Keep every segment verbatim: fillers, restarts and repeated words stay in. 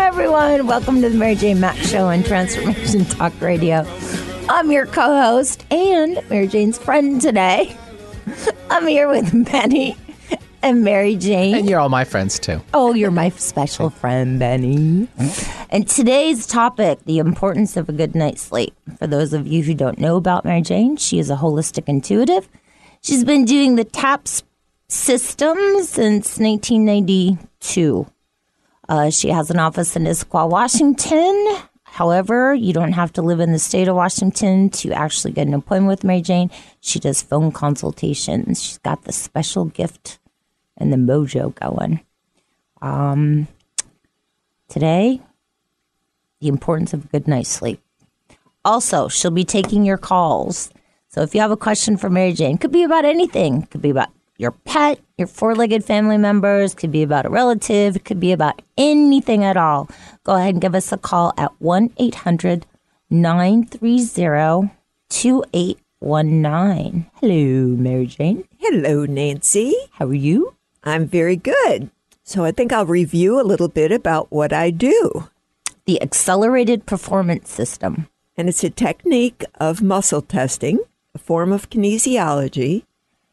everyone. Welcome to the Mary Jane Mack Show on Transformation Talk Radio. I'm your co-host and Mary Jane's friend today. I'm here with Benny and Mary Jane. And you're all my friends, too. Oh, you're my special friend, Benny. And today's topic, the importance of a good night's sleep. For those of you who don't know about Mary Jane, she is a holistic intuitive. She's been doing the TAPS system since nineteen ninety-two. Uh, she has an office in Issaquah, Washington. However, you don't have to live in the state of Washington to actually get an appointment with Mary Jane. She does phone consultations. She's got the special gift and the mojo going. Um, today, the importance of a good night's sleep. Also, she'll be taking your calls. So if you have a question for Mary Jane, could be about anything. Could be about your pet, your four-legged family members, could be about a relative, it could be about anything at all. Go ahead and give us a call at one eight hundred nine three zero two eight one nine. Hello, Mary Jane. Hello, Nancy. How are you? I'm very good. So I think I'll review a little bit about what I do. The Accelerated Performance System. And it's a technique of muscle testing, a form of kinesiology.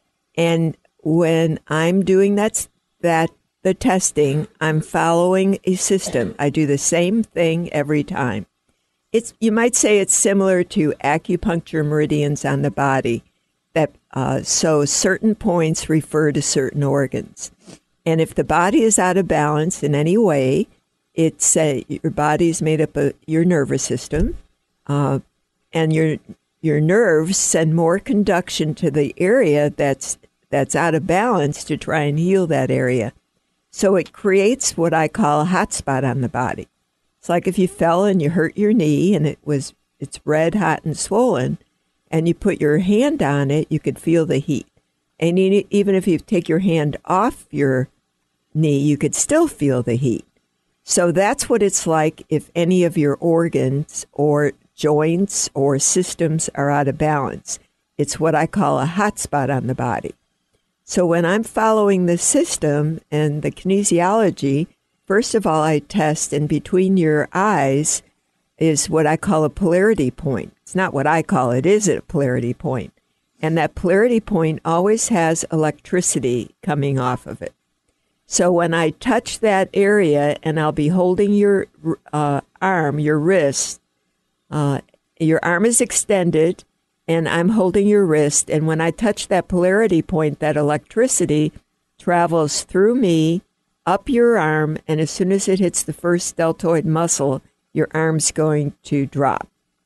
And when I'm doing that, that the testing, I'm following a system. I do the same thing every time. It's you might say it's similar to acupuncture meridians on the body. That uh, so certain points refer to certain organs, and if the body is out of balance in any way, it's uh, your body is made up of your nervous system, uh, and your your nerves send more conduction to the area that's that's out of balance to try and heal that area. So it creates what I call a hot spot on the body. It's like if you fell and you hurt your knee and it was it's red, hot, and swollen, and you put your hand on it, you could feel the heat. And even if you take your hand off your knee, you could still feel the heat. So that's what it's like if any of your organs or joints or systems are out of balance. It's what I call a hot spot on the body. So when I'm following the system and the kinesiology, first of all, I test, and between your eyes is what I call a polarity point. It's not what I call it, is a polarity point. And that polarity point always has electricity coming off of it. So when I touch that area, and I'll be holding your uh, arm, your wrist, uh, your arm is extended, and I'm holding your wrist, and when I touch that polarity point, that electricity travels through me, up your arm, and as soon as it hits the first deltoid muscle, your arm's going to drop.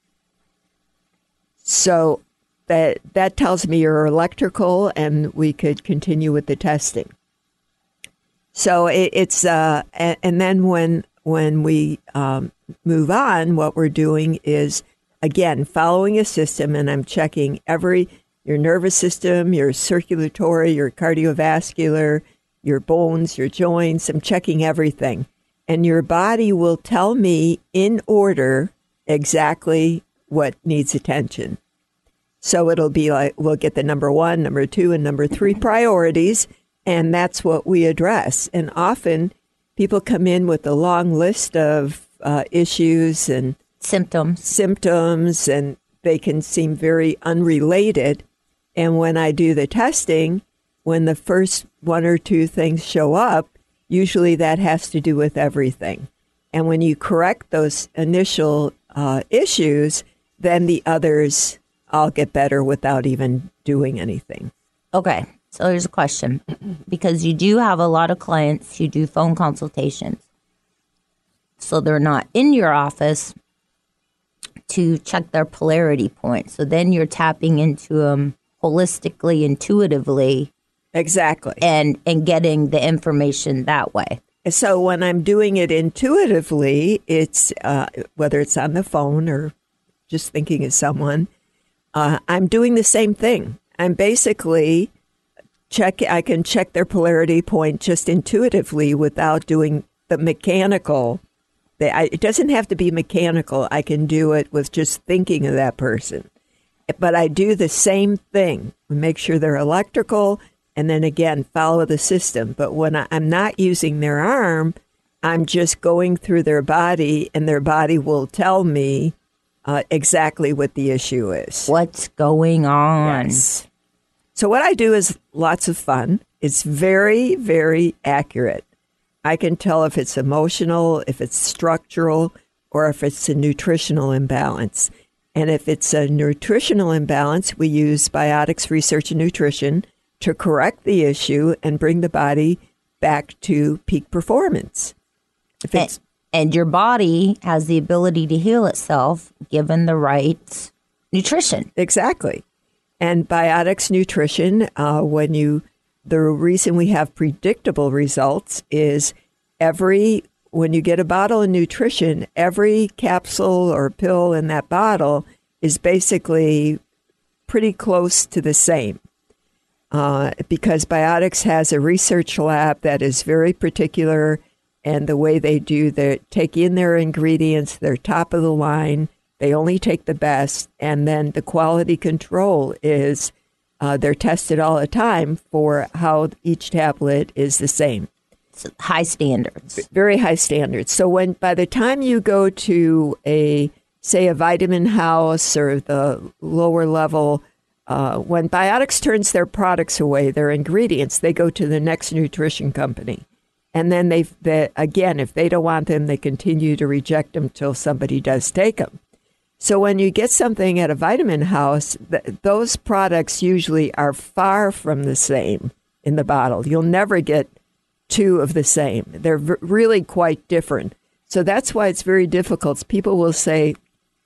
So that that tells me you're electrical, and we could continue with the testing. So it, it's uh, and, and then when when we um, move on, what we're doing is, again, following a system, and I'm checking every, your nervous system, your circulatory, your cardiovascular, your bones, your joints. I'm checking everything. And your body will tell me in order exactly what needs attention. So it'll be like, we'll get the number one, number two, and number three priorities, and that's what we address. And often people come in with a long list of uh, issues and Symptoms. Symptoms, and they can seem very unrelated. And when I do the testing, when the first one or two things show up, usually that has to do with everything. And when you correct those initial uh, issues, then the others all get better without even doing anything. Okay, so here's a question. Because you do have a lot of clients who do phone consultations. So they're not in your office to check their polarity point. So then you're tapping into them holistically, intuitively. Exactly. And, and getting the information that way. So when I'm doing it intuitively, it's uh, whether it's on the phone or just thinking of someone, uh, I'm doing the same thing. I'm basically check. I can check their polarity point just intuitively without doing the mechanical. The, I, it doesn't have to be mechanical. I can do it with just thinking of that person. But I do the same thing. Make sure they're electrical, and then again follow the system. But when I, I'm not using their arm, I'm just going through their body, and their body will tell me uh, exactly what the issue is. What's going on? Yes. So what I do is lots of fun. It's very, very accurate. I can tell if it's emotional, if it's structural, or if it's a nutritional imbalance. And if it's a nutritional imbalance, we use Biotics Research and Nutrition to correct the issue and bring the body back to peak performance. If it's, and, and your body has the ability to heal itself given the right nutrition. Exactly. And Biotics Nutrition, uh, when you, the reason we have predictable results is every, when you get a bottle of nutrition, every capsule or pill in that bottle is basically pretty close to the same. Uh, because Biotics has a research lab that is very particular, and the way they do, they take in their ingredients, they're top of the line, they only take the best, and then the quality control is uh, they're tested all the time for how each tablet is the same. It's high standards. Very high standards. So when by the time you go to a, say, a Vitamin House or the lower level, uh, when Biotics turns their products away, their ingredients, they go to the next nutrition company. And then they, they, again, if they don't want them, they continue to reject them till somebody does take them. So when you get something at a Vitamin House, th- those products usually are far from the same in the bottle. You'll never get two of the same. They're v- really quite different. So that's why it's very difficult. People will say,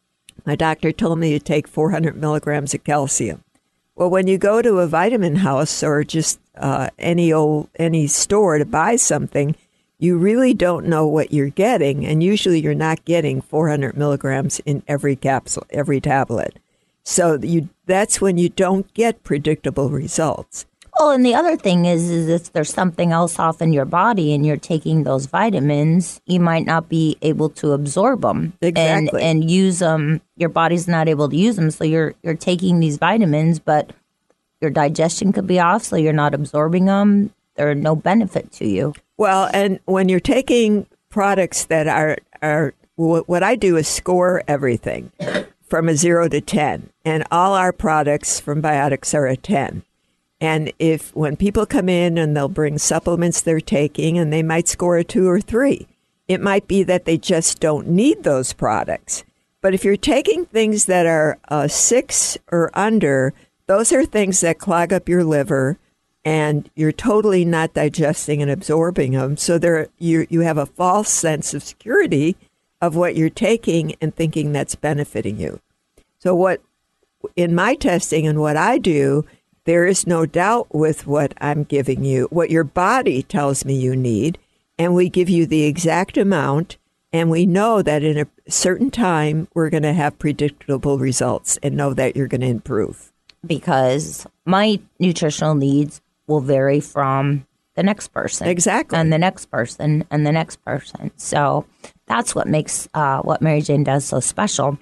my doctor told me to take four hundred milligrams of calcium. Well, when you go to a Vitamin House or just uh, any old any store to buy something, you really don't know what you're getting, and usually you're not getting four hundred milligrams in every capsule, every tablet. So you that's when you don't get predictable results. Well, and the other thing is, is if there's something else off in your body and you're taking those vitamins, you might not be able to absorb them Exactly. and, and use them. Your body's not able to use them. So you're you're taking these vitamins, but your digestion could be off, so you're not absorbing them. They're no benefit to you. Well, and when you're taking products that are, are what I do is score everything from a zero to ten. And all our products from Biotics are a ten. And if when people come in and they'll bring supplements they're taking and they might score a two or three, it might be that they just don't need those products. But if you're taking things that are uh, six or under, those are things that clog up your liver and you're totally not digesting and absorbing them. So there, you you have a false sense of security of what you're taking and thinking that's benefiting you. So what in my testing and what I do, there is no doubt with what I'm giving you, what your body tells me you need, and we give you the exact amount, and we know that in a certain time we're going to have predictable results and know that you're going to improve. Because my nutritional needs will vary from the next person. Exactly. And the next person and the next person. So that's what makes uh, what Mary Jane does so special,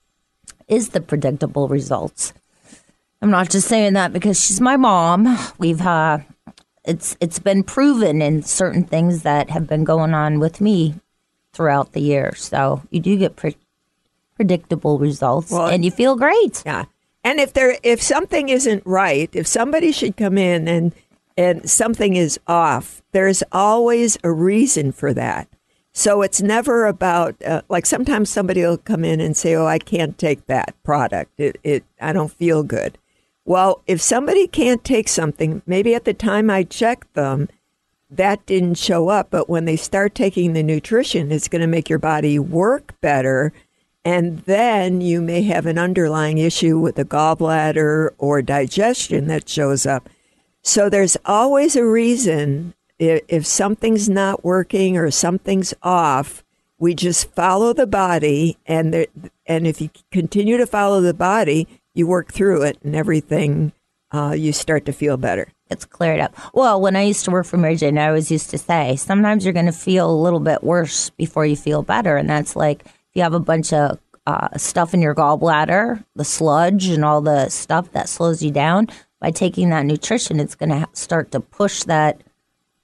is the predictable results. I'm not just saying that because she's my mom. We've uh, it's it's been proven in certain things that have been going on with me throughout the year. So you do get pre- predictable results, well, and you feel great. Yeah. And if there, if something isn't right, if somebody should come in and and something is off, there's always a reason for that. So it's never about uh, like sometimes somebody will come in and say, "Oh, I can't take that product. It, it I don't feel good." Well, if somebody can't take something, maybe at the time I checked them, that didn't show up. But when they start taking the nutrition, it's going to make your body work better. And then you may have an underlying issue with the gallbladder or digestion that shows up. So there's always a reason. If, if something's not working or something's off, we just follow the body. And there, and if you continue to follow the body, you work through it and everything, uh, you start to feel better. It's cleared up. Well, when I used to work for Mary Jane, I always used to say, sometimes you're going to feel a little bit worse before you feel better. And that's like, if you have a bunch of uh, stuff in your gallbladder, the sludge and all the stuff that slows you down, by taking that nutrition, it's going to ha- start to push that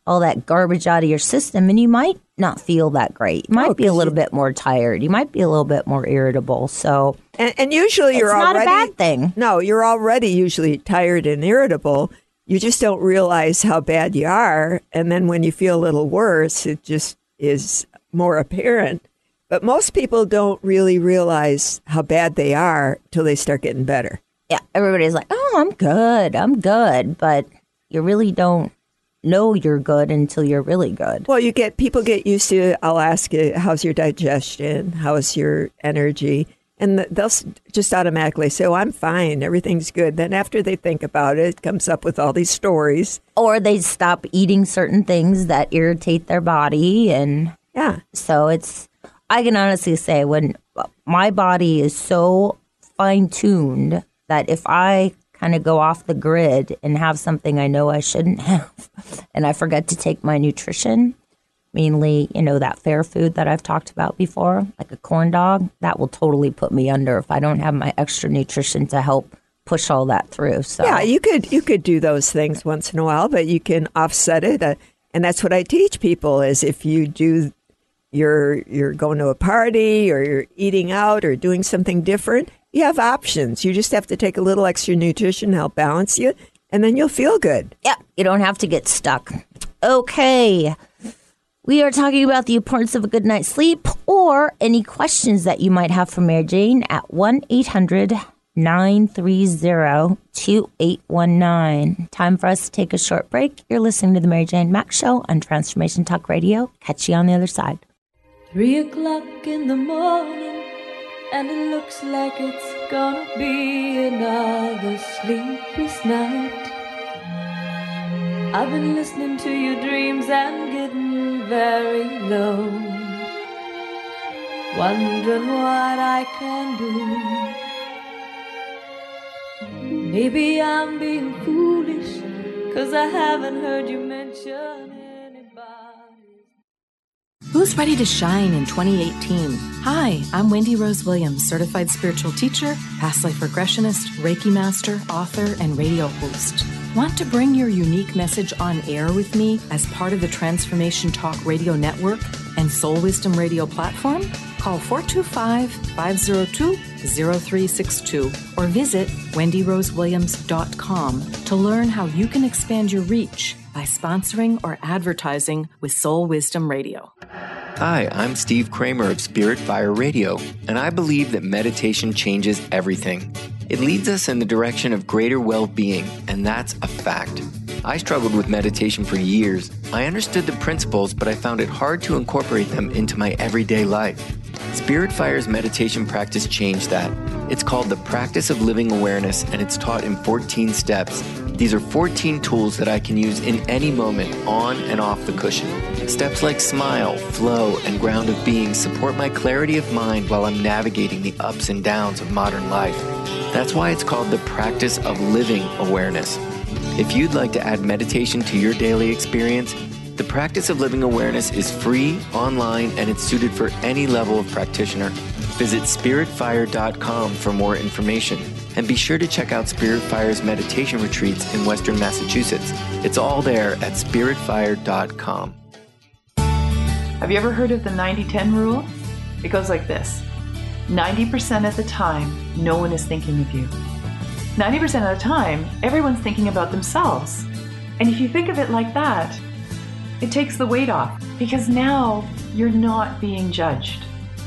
all that garbage out of your system, and you might not feel that great. You might Oh, be a 'cause little you- bit more tired. You might be a little bit more irritable. So And, and usually you're it's not already, a bad thing. No, you're already usually tired and irritable. You just don't realize how bad you are. And then when you feel a little worse, it just is more apparent. But most people don't really realize how bad they are till they start getting better. Yeah, everybody's like, oh, I'm good. I'm good. But you really don't know you're good until you're really good. Well, you get people get used to, I'll ask you, how's your digestion? How's your energy? And they'll s- just automatically say, oh, I'm fine. Everything's good. Then after they think about it, it comes up with all these stories. Or they stop eating certain things that irritate their body. And Yeah. so it's, I can honestly say when my body is so fine tuned that if I kind of go off the grid and have something I know I shouldn't have, and I forget to take my nutrition, mainly, you know, that fair food that I've talked about before, like a corn dog, that will totally put me under if I don't have my extra nutrition to help push all that through. So Yeah, you could you could do those things once in a while, but you can offset it. Uh, and that's what I teach people is if you do you're you're going to a party or you're eating out or doing something different, you have options. You just have to take a little extra nutrition, help balance you, and then you'll feel good. yeah, you don't have to get stuck. Okay. We are talking about the importance of a good night's sleep or any questions that you might have for Mary Jane at one eight hundred nine three zero two eight one nine. Time for us to take a short break. You're listening to the Mary Jane Mack Show on Transformation Talk Radio. Catch you on the other side. Three o'clock in the morning, and it looks like it's gonna be another sleepless night. I've been listening to your dreams and getting very low, wondering what I can do. Maybe I'm being foolish, 'cause I haven't heard you mention anybody. Who's ready to shine in twenty eighteen? Hi, I'm Wendy Rose Williams, certified spiritual teacher, past life regressionist, Reiki master, author, and radio host. Want to bring your unique message on air with me as part of the Transformation Talk Radio Network and Soul Wisdom Radio platform? Call four two five, five zero two, zero three six two or visit wendy rose williams dot com to learn how you can expand your reach by sponsoring or advertising with Soul Wisdom Radio. Hi, I'm Steve Kramer of Spirit Fire Radio, and I believe that meditation changes everything. It leads us in the direction of greater well-being, and that's a fact. I struggled with meditation for years. I understood the principles, but I found it hard to incorporate them into my everyday life. Spirit Fire's meditation practice changed that. It's called the Practice of Living Awareness, and it's taught in fourteen steps. These are fourteen tools that I can use in any moment, on and off the cushion. Steps like smile, flow, and ground of being support my clarity of mind while I'm navigating the ups and downs of modern life. That's why it's called the Practice of Living Awareness. If you'd like to add meditation to your daily experience, the Practice of Living Awareness is free, online, and it's suited for any level of practitioner. Visit spirit fire dot com for more information. And be sure to check out Spirit Fire's meditation retreats in Western Massachusetts. It's all there at spirit fire dot com. Have you ever heard of the ninety ten rule? It goes like this. ninety percent of the time, no one is thinking of you. ninety percent of the time, everyone's thinking about themselves. And if you think of it like that, it takes the weight off, because now you're not being judged.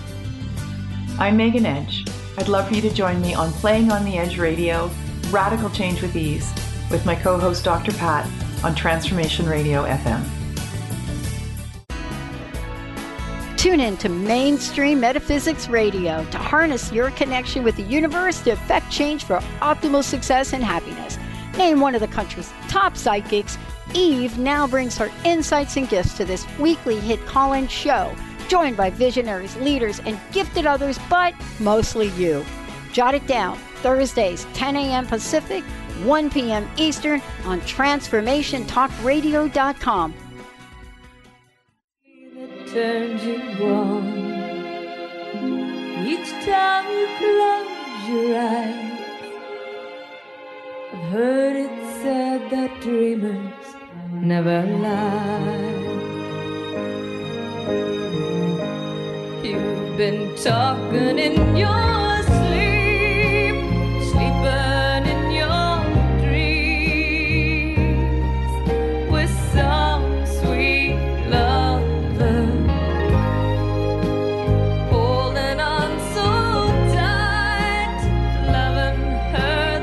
I'm Megan Edge. I'd love for you to join me on Playing on the Edge Radio, Radical Change with Ease, with my co-host Doctor Pat on Transformation Radio F M. Tune in to Mainstream Metaphysics Radio to harness your connection with the universe to effect change for optimal success and happiness. Named one of the country's top psychics, Eve now brings her insights and gifts to this weekly hit call-in show, joined by visionaries, leaders, and gifted others, but mostly you. Jot it down, Thursdays, ten a.m. Pacific, one p.m. Eastern on transformation talk radio dot com. Turns you on. Each time you close your eyes, I've heard it said that dreamers never lie. You've been talking in your sleep, sleeping in your dreams with some sweet lover, holding on so tight, loving her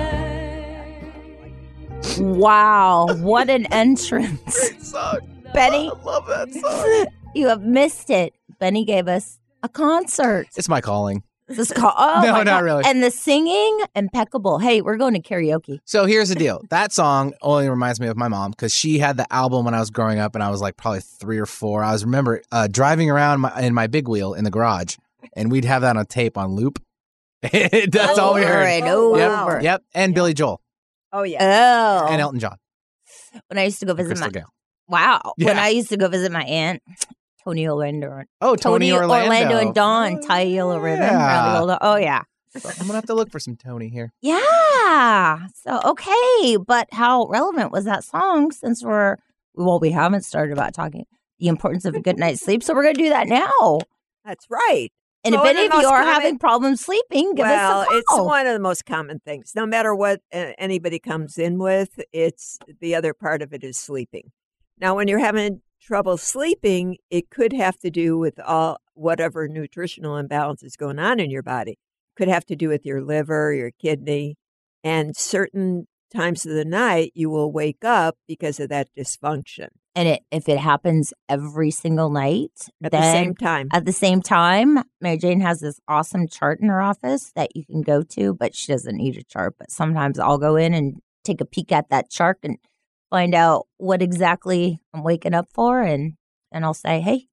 the way. Wow, what an entrance. Great song. Benny, I love that song. you have missed it. Benny gave us a concert. It's my calling. This call. Oh, No, my not God. really. And the singing, impeccable. Hey, we're going to karaoke. So here's the deal. That song only reminds me of my mom because she had the album when I was growing up and I was like probably three or four. I was remember uh, driving around my, in my big wheel in the garage and we'd have that on tape on loop. That's all we Over heard. and Yep, over. yep. And Billy Joel Oh, yeah. Oh. and Elton John. When I used to go And visit Crystal my Gale. Wow. Yeah. When I used to go visit my aunt, Tony Orlando. Oh, Tony, Orlando. and Dawn, Oh, tie a yellow ribbon. yeah. around the old- Oh, yeah. So I'm going to have to look for some Tony here. Yeah. So, okay. But how relevant was that song since we're, well, we haven't started about talking the importance of a good night's sleep. So we're going to do that now. That's right. And So if one any of of the you most are common- having problems sleeping, give well, us a it's call. one of the most common things. No matter what uh, anybody comes in with, it's the other part of it is sleeping. Now, when you're having trouble sleeping, it could have to do with all whatever nutritional imbalance is going on in your body. Could have to do with your liver, your kidney, and certain times of the night you will wake up because of that dysfunction And it, if it happens every single night, at then the same time. at the same time, Mary Jane has this awesome chart in her office that you can go to, but she doesn't need a chart. But sometimes I'll go in and take a peek at that chart and find out what exactly I'm waking up for, and and I'll say, "Hey,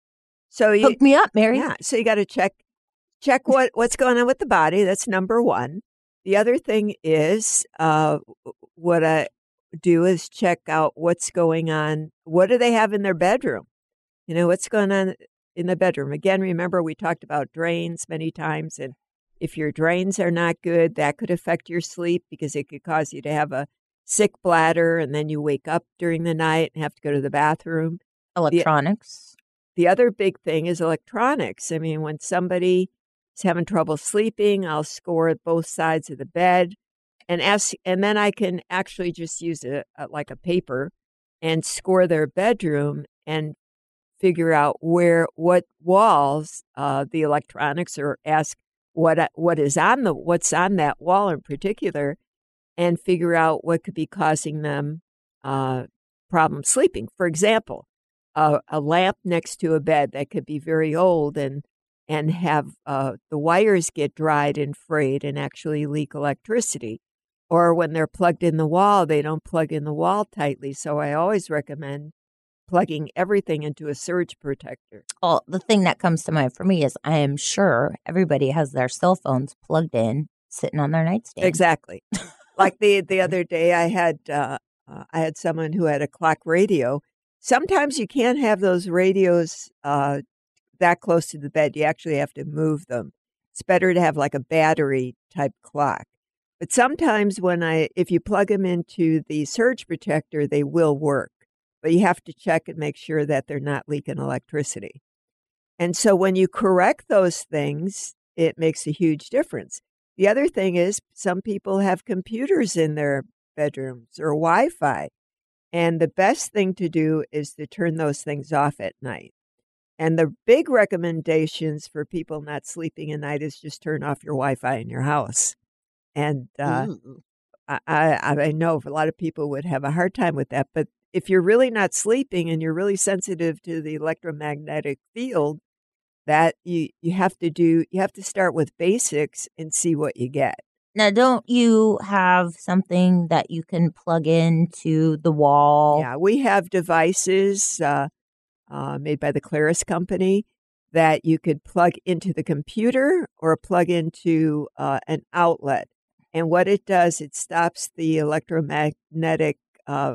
So you, hook me up, Mary." yeah, so you got to check check what what's going on with the body. That's number one. The other thing is uh, what I do is check out what's going on. What do they have in their bedroom? You know, what's going on in the bedroom? Again, remember we talked about drains many times, and if your drains are not good, that could affect your sleep because it could cause you to have a sick bladder, and then you wake up during the night and have to go to the bathroom. Electronics. The other big thing is electronics. I mean, when somebody is having trouble sleeping, I'll score both sides of the bed and ask, and then I can actually just use a, a like a paper and score their bedroom and figure out where what walls uh, the electronics, or ask what what is on the what's on that wall in particular, and figure out what could be causing them uh, problems sleeping. For example, a, a lamp next to a bed that could be very old and and have uh, the wires get dried and frayed and actually leak electricity. Or when they're plugged in the wall, they don't plug in the wall tightly. So I always recommend plugging everything into a surge protector. Well, the thing that comes to mind for me is I am sure everybody has their cell phones plugged in, sitting on their nightstand. Exactly. Like the the other day, I had uh, uh, I had someone who had a clock radio. Sometimes you can't have those radios uh, that close to the bed. You actually have to move them. It's better to have like a battery type clock. But sometimes when I, if you plug them into the surge protector, they will work. But you have to check and make sure that they're not leaking electricity. And so when you correct those things, it makes a huge difference. The other thing is some people have computers in their bedrooms or Wi-Fi. And the best thing to do is to turn those things off at night. And the big recommendations for people not sleeping at night is just turn off your Wi-Fi in your house. And uh, I, I, I know a lot of people would have a hard time with that. But if you're really not sleeping and you're really sensitive to the electromagnetic field, that you, you have to do, you have to start with basics and see what you get. Now, don't you have something that you can plug into the wall? Yeah, we have devices uh, uh, made by the Claris company that you could plug into the computer or plug into uh, an outlet. And what it does, it stops the electromagnetic uh,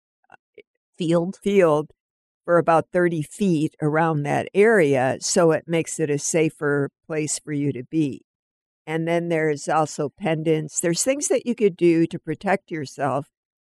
Field. field for about thirty feet around that area, so it makes it a safer place for you to be. And then there's also pendants. There's things that you could do to protect yourself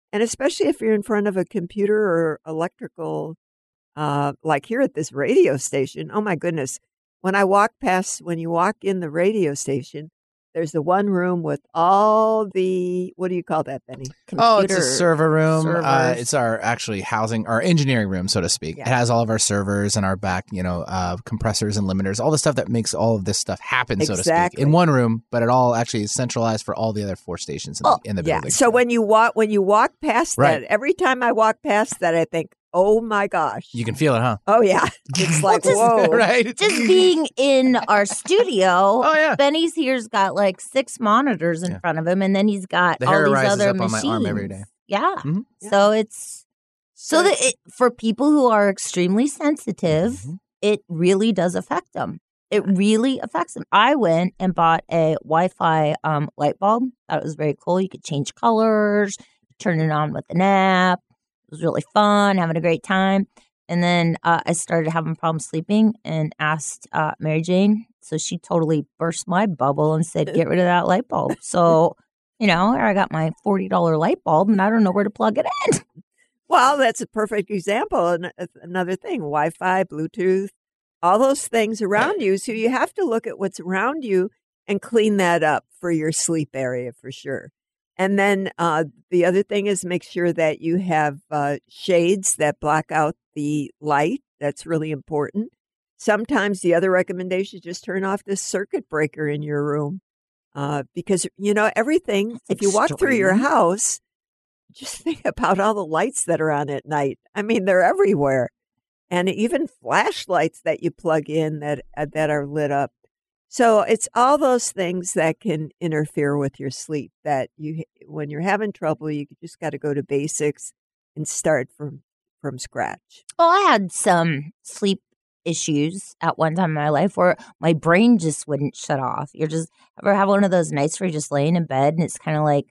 And especially if you're in front of a computer or electrical, uh, like here at this radio station. Oh, my goodness. When I walk past, when you walk in the radio station, there's the one room with all the, what do you call that, Benny? Oh, it's a Computer server room. Uh, servers. it's our actually housing, our engineering room, so to speak. Yeah. It has all of our servers and our back, you know, uh, compressors and limiters, all the stuff that makes all of this stuff happen, so to speak, Exactly. in one room. But it all actually is centralized for all the other four stations in, Oh, the, in the Yeah. building. So when you walk, when you walk past Right. that, every time I walk past that, I think, oh my gosh. You can feel it, huh? Oh yeah. It's like, just- whoa. right? Just being in our studio, Oh, yeah. Benny's here's got like six monitors in Yeah. front of him, and then he's got The all hair these rises other up on machines. my arm every day. Yeah. Mhm. So it's so that it, for people who are extremely sensitive, Mhm. it really does affect them. It really affects them. I went and bought a Wi-Fi um, light bulb. Thought it was very cool. You could change colors, turn it on with an app. It was really fun, having a great time. And then uh, I started having problems sleeping and asked uh, Mary Jane. So she totally burst my bubble and said, get rid of that light bulb. So, you know, I got my forty dollars light bulb and I don't know where to plug it in. Well, that's a perfect example. And uh, another thing, Wi-Fi, Bluetooth, all those things around you. So you have to look at what's around you and clean that up for your sleep area for sure. And then uh, the other thing is make sure that you have uh, shades that block out the light. That's really important. Sometimes the other recommendation is just turn off the circuit breaker in your room uh, because, you know, everything, That's if you walk through your extreme. house, just think about all the lights that are on at night. I mean, they're everywhere. And even flashlights that you plug in that uh, that are lit up. So it's all those things that can interfere with your sleep that you, when you're having trouble, you just got to go to basics and start from, from scratch. Well, I had some sleep issues at one time in my life where my brain just wouldn't shut off. You're just ever have one of those nights where you're just laying in bed and it's kind of like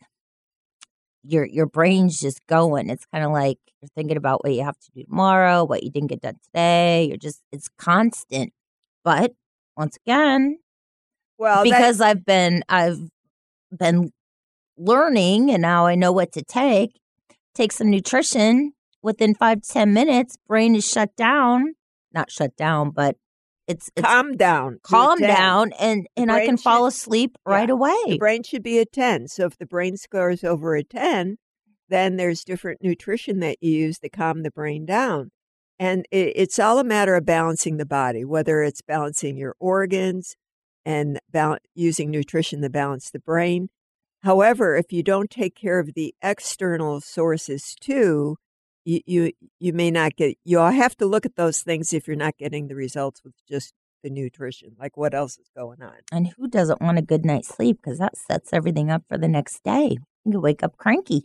your your brain's just going. It's kind of like you're thinking about what you have to do tomorrow, what you didn't get done today. You're just it's constant. But once again, Well, because I've been I've been learning and now I know what to take. Take some nutrition. Within five to ten minutes, brain is shut down. Not shut down, but it's it's calm down. to calm ten. down, and The and I brain can fall should- asleep Yeah. right The away. brain should be a ten. So if the brain score is over a ten, then there's different nutrition that you use to calm the brain down. And it, it's all a matter of balancing the body, whether it's balancing your organs and bal- using nutrition to balance the brain. However, if you don't take care of the external sources too, you, you you may not get, you'll have to look at those things if you're not getting the results with just the nutrition, like what else is going on. And who doesn't want a good night's sleep? Because that sets everything up for the next day. You can wake up cranky,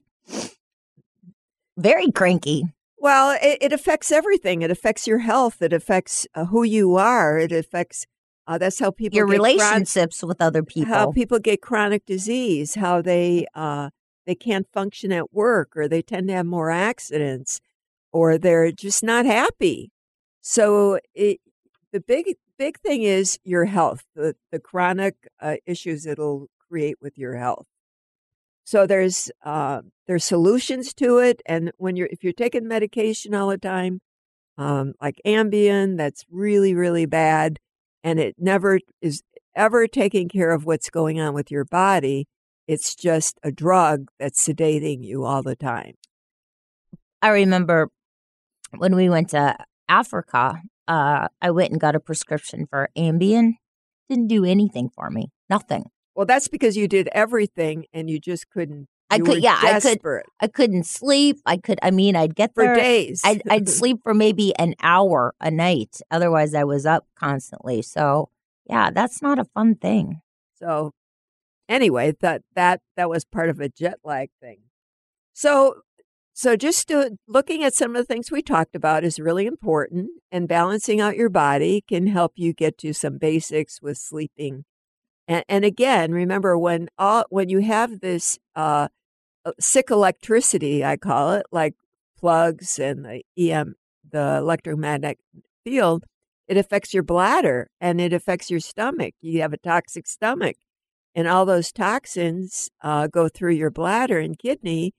very cranky. Well, it, it affects everything. It affects your health. It affects uh, who you are. It affects, uh, that's how people Your get chronic- relationships with other people. how people get chronic disease, how they uh, they can't function at work, or they tend to have more accidents, or they're just not happy. So it, the big big thing is your health, the the chronic uh, issues it'll create with your health. So there's uh, there's solutions to it, and when you're if you're taking medication all the time, um, like Ambien, that's really really bad, and it never is ever taking care of what's going on with your body. It's just a drug that's sedating you all the time. I remember when we went to Africa, uh, I went and got a prescription for Ambien. Didn't do anything for me. Nothing. Well, that's because you did everything and you just couldn't. I you could, were yeah, I could, desperate I couldn't sleep. I could, I mean, I'd get for there. days. I'd, I'd sleep for maybe an hour a night. Otherwise, I was up constantly. So, yeah, that's not a fun thing. So, anyway, that that that was part of a jet lag thing. So, so just to, looking at some of the things we talked about is really important, and balancing out your body can help you get to some basics with sleeping. And, and again, remember when all when you have this uh, sick electricity, I call it, like plugs and the E M, the electromagnetic field, it affects your bladder and it affects your stomach. You have a toxic stomach, and all those toxins uh, go through your bladder and kidney,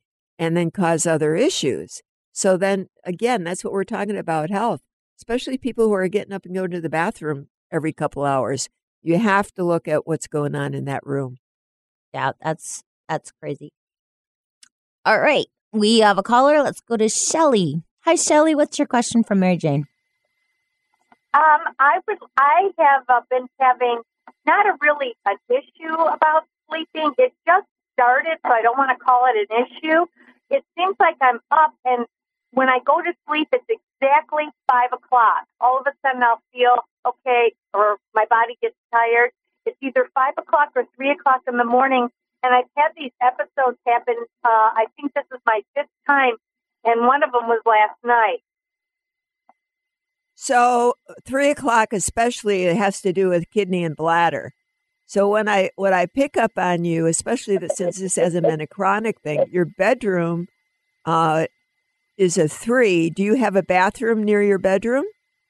and then cause other issues. So then, again, that's what we're talking about, health, especially people who are getting up and going to the bathroom every couple hours. You have to look at what's going on in that room. Yeah, that's that's crazy. All right, we have a caller. Let's go to Shelly. Hi, Shelly. What's your question from Mary Jane? Um, I was I have uh, been having not a really an issue about sleeping. It just started, so I don't want to call it an issue. It seems like I'm up, and when I go to sleep, it's exactly five o'clock. All of a sudden, I'll feel okay, or my body gets tired. It's either five o'clock or three o'clock in the morning, and I've had these episodes happen. Uh, I think this is my fifth time, and one of them was last night. So three o'clock, especially, it has to do with kidney and bladder. So when I when I pick up on you, especially that since this hasn't been a chronic thing, your bedroom uh, is a three. Do you have a bathroom near your bedroom?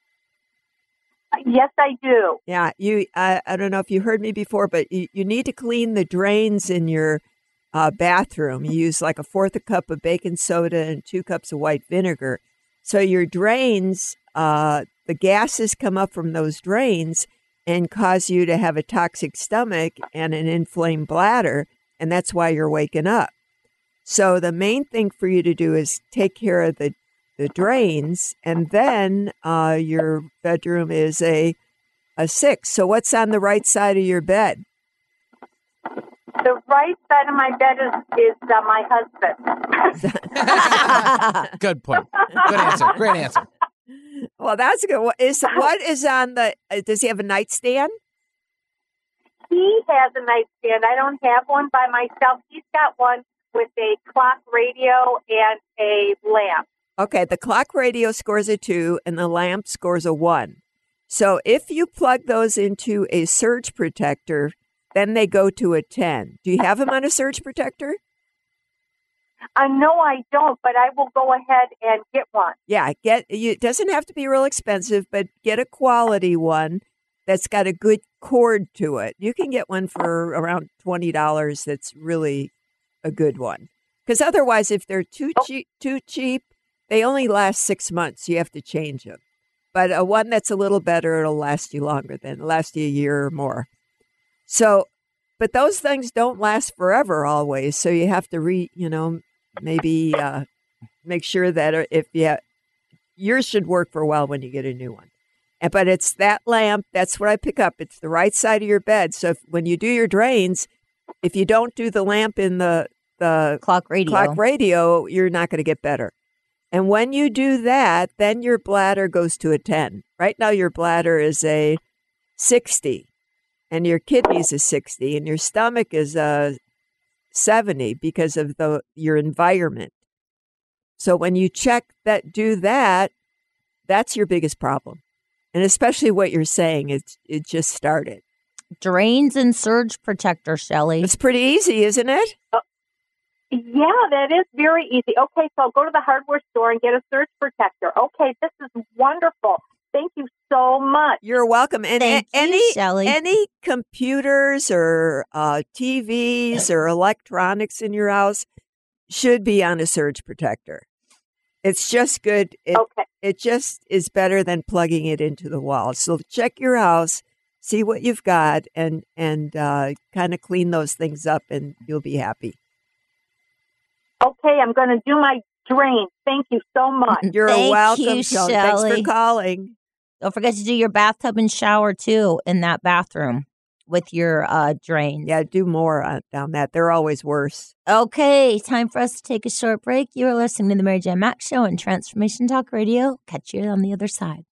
Yes, I do. Yeah, you. I, I don't know if you heard me before, but you, you need to clean the drains in your uh, bathroom. You use like a fourth a cup of baking soda and two cups of white vinegar. So your drains, uh, the gases come up from those drains and cause you to have a toxic stomach and an inflamed bladder, and that's why you're waking up. So the main thing for you to do is take care of the, the drains, and then uh, your bedroom is a a six. So what's on the right side of your bed? The right side of my bed is, is uh, my husband. Good point. Good answer. Great answer. Well, that's good. What is what is on the? Uh, does he have a nightstand? He has a nightstand. I don't have one by myself. He's got one with a clock radio and a lamp. Okay, the clock radio scores a two, and the lamp scores a one. So if you plug those into a surge protector, then they go to a ten. Do you have them on a surge protector? Uh, no, I don't, but I will go ahead and get one. Yeah, get you, it doesn't have to be real expensive, but get a quality one that's got a good cord to it. You can get one for around twenty dollars that's really a good one. Because otherwise, if they're too oh. cheap, too cheap, they only last six months. You have to change them. But a one that's a little better, it'll last you longer than last you a year or more. So, but those things don't last forever always. So you have to re, you know, maybe uh, make sure that if you, yours should work for a while when you get a new one. And, but it's that lamp, that's what I pick up. It's the right side of your bed. So if, when you do your drains, if you don't do the lamp in the, the clock radio, clock radio, you're not going to get better. And when you do that, then your bladder goes to a ten. Right now, your bladder is a sixty, and your kidneys is sixty, and your stomach is a seventy because of the your environment. So when you check that, do that, that's your biggest problem. And especially what you're saying, it, it just started. Drains and surge protector, Shelley. It's pretty easy, isn't it? Uh, yeah, that is very easy. Okay, so I'll go to the hardware store and get a surge protector. Okay, this is wonderful. Thank you so much. You're welcome. And Thank a- you, any Shelley. any computers or uh, T Vs or electronics in your house should be on a surge protector. It's just good. It, okay. It just is better than plugging it into the wall. So check your house, see what you've got, and and uh, kind of clean those things up, and you'll be happy. Okay, I'm going to do my drain. Thank you so much. You're Thank welcome, you, Shelley. Thanks for Shelley. calling. Don't forget to do your bathtub and shower, too, in that bathroom with your uh, drains. Yeah, do more on, down that. They're always worse. Okay, time for us to take a short break. You are listening to the Mary J. Mack Show on Transformation Talk Radio. Catch you on the other side.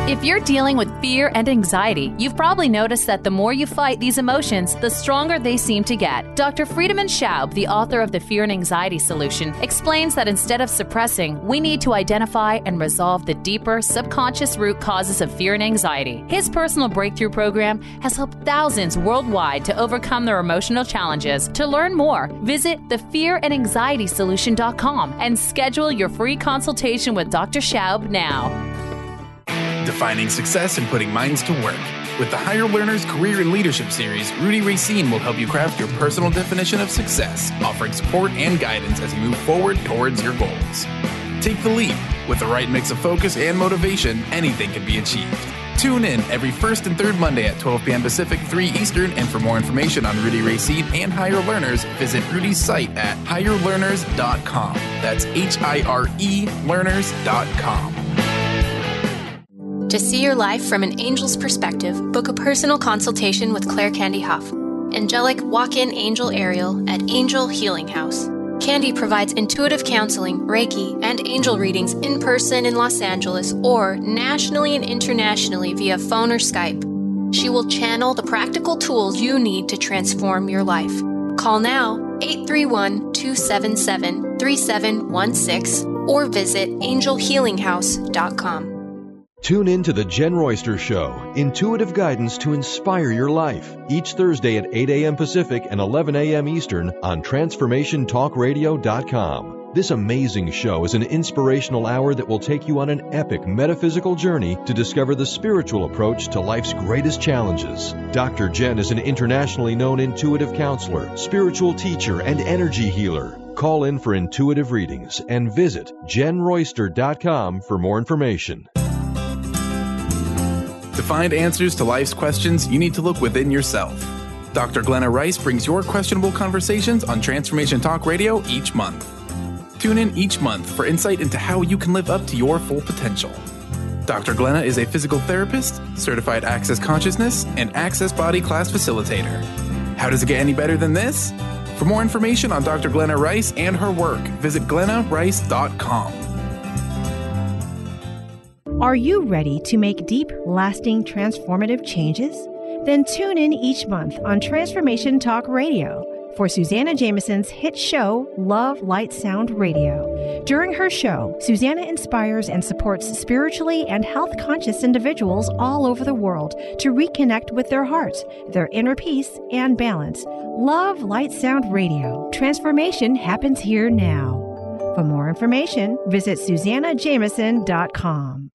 If you're dealing with fear and anxiety, you've probably noticed that the more you fight these emotions, the stronger they seem to get. Doctor Friedemann Schaub, the author of The Fear and Anxiety Solution, explains that instead of suppressing, we need to identify and resolve the deeper, subconscious root causes of fear and anxiety. His personal breakthrough program has helped thousands worldwide to overcome their emotional challenges. To learn more, visit the fear and anxiety solution dot com and schedule your free consultation with Doctor Schaub now. Defining success and putting minds to work. With the Higher Learners Career and Leadership Series, Rudy Racine will help you craft your personal definition of success, offering support and guidance as you move forward towards your goals. Take the leap. With the right mix of focus and motivation, anything can be achieved. Tune in every first and third Monday at twelve p.m. Pacific, three Eastern, and for more information on Rudy Racine and Higher Learners, visit Rudy's site at higher learners dot com. That's H I R E learners dot com. To see your life from an angel's perspective, book a personal consultation with Claire Candy Huff, angelic walk-in angel Ariel at Angel Healing House. Candy provides intuitive counseling, Reiki, and angel readings in person in Los Angeles or nationally and internationally via phone or Skype. She will channel the practical tools you need to transform your life. Call now, eight three one, two seven seven, three seven one six, or visit angel healing house dot com. Tune in to The Jen Royster Show, intuitive guidance to inspire your life, each Thursday at eight a.m. Pacific and eleven a.m. Eastern on transformation talk radio dot com. This amazing show is an inspirational hour that will take you on an epic metaphysical journey to discover the spiritual approach to life's greatest challenges. Doctor Jen is an internationally known intuitive counselor, spiritual teacher, and energy healer. Call in for intuitive readings and visit jen royster dot com for more information. To find answers to life's questions, you need to look within yourself. Doctor Glenna Rice brings your questionable conversations on Transformation Talk Radio each month. Tune in each month for insight into how you can live up to your full potential. Doctor Glenna is a physical therapist, certified Access Consciousness, and Access Body Class facilitator. How does it get any better than this? For more information on Doctor Glenna Rice and her work, visit glenna rice dot com. Are you ready to make deep, lasting, transformative changes? Then tune in each month on Transformation Talk Radio for Susanna Jameson's hit show, Love, Light, Sound Radio. During her show, Susanna inspires and supports spiritually and health-conscious individuals all over the world to reconnect with their hearts, their inner peace, and balance. Love, Light, Sound Radio. Transformation happens here now. For more information, visit susanna jameson dot com.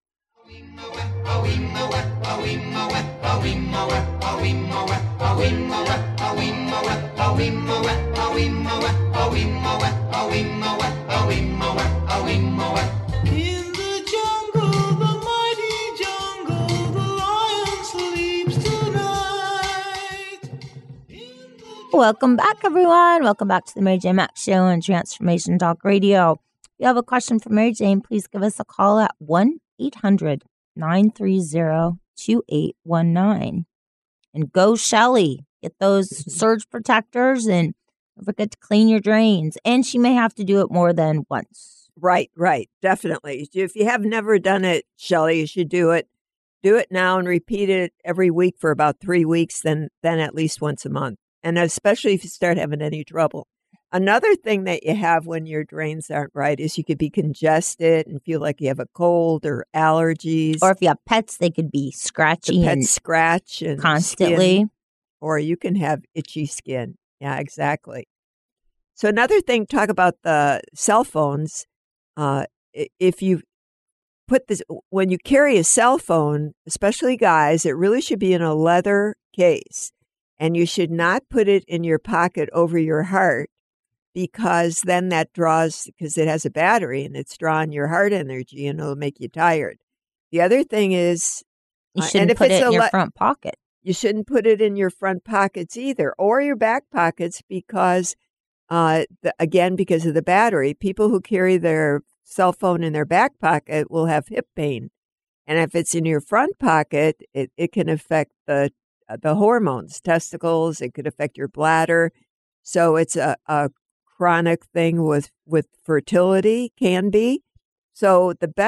Welcome back, everyone. Welcome back to the Mary Jane Mack Show on Transformation Talk Radio. If you have a question for Mary Jane, please give us a call at one eight hundred nine three zero two eight one nine. And go Shelly. Get those surge protectors and don't forget to clean your drains. And she may have to do it more than once. Right, right. Definitely. If you have never done it, Shelly, you should do it. Do it now and repeat it every week for about three weeks, then then at least once a month. And especially if you start having any trouble. Another thing that you have when your drains aren't right is you could be congested and feel like you have a cold or allergies. Or if you have pets, they could be scratchy. The pets and scratch and constantly. Skin, or you can have itchy skin. Yeah, exactly. So another thing, talk about the cell phones. Uh, if you put this, when you carry a cell phone, especially guys, it really should be in a leather case. And you should not put it in your pocket over your heart, because then that draws, because it has a battery and it's drawing your heart energy and it'll make you tired. The other thing is, you shouldn't uh, put it in your le- front pocket. You shouldn't put it in your front pockets either, or your back pockets, because, uh, the, again, because of the battery, people who carry their cell phone in their back pocket will have hip pain. And if it's in your front pocket, it, it can affect the the hormones, testicles. It could affect your bladder. So it's a, a chronic thing with, with fertility, can be. So the best